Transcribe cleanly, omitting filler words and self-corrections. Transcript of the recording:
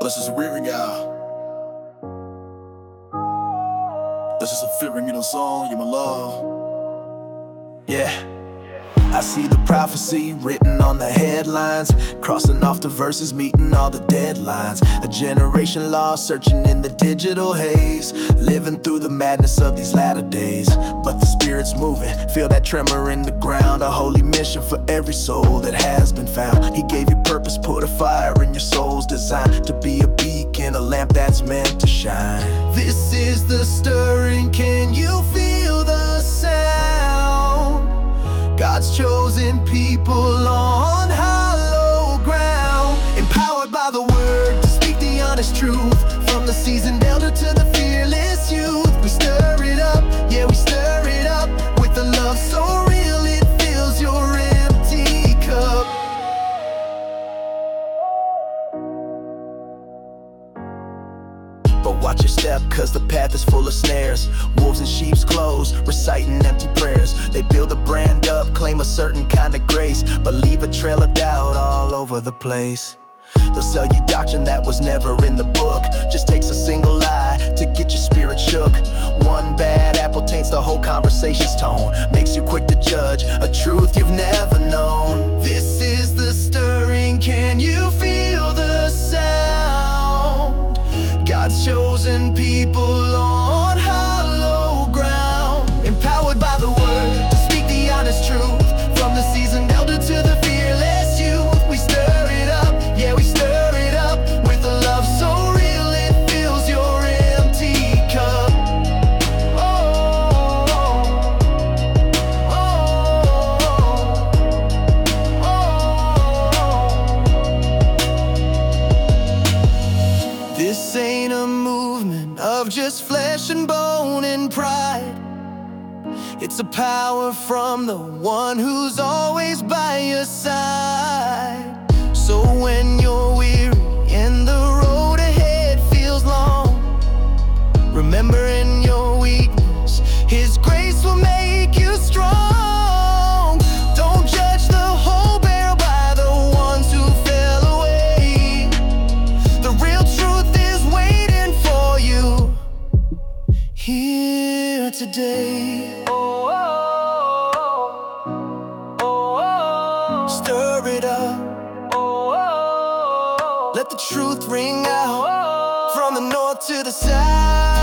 this is rearing out. This is a fit ringing a song, you my love. Yeah. I see the prophecy written on the headlines, crossing off the verses, meeting all the deadlines. A generation lost, searching in the digital haze, living through the madness of these latter days. But the Spirit's moving, feel that tremor in the ground. A holy mission for every soul that has been found. He gave you purpose, put a fire in your soul's design, to be a beacon, a lamp that's meant to shine. This is the stirring, can you feel the sound? God's chosen people on hollow ground, empowered by the word to speak the honest truth. From the seasoned elder to the fearless youth, we stir it up, yeah, we stir it up with a love so real it fills your empty cup. But watch your step, cause the path is full of snares. Wolves in sheep's clothes, reciting empty prayers. They build a brand up, claim a certain kind of grace, but leave a trail of doubt all over the place. They'll sell you doctrine that was never in the book. Just takes a single lie to get your spirit shook. One bad apple taints the whole conversation's tone, makes you quick to judge a truth you've never known. This is the stirring, can you feel the sound? God's chosen people on hollow ground, empowered by the word to speak the honest truth. From the seasoned elder to the fearless youth, we stir it up, yeah, we stir it up with a love so real it fills your empty cup. Oh, oh, oh. This ain't a movement of just flesh and bone and pride. It's a power from the one who's always by your side. So when you're weary and the road ahead feels long, remember in your weakness, His grace will make you strong. Don't judge the whole barrel by the ones who fell away. The real truth is waiting for you here today. Stir it up, let the truth ring out from the north to the south.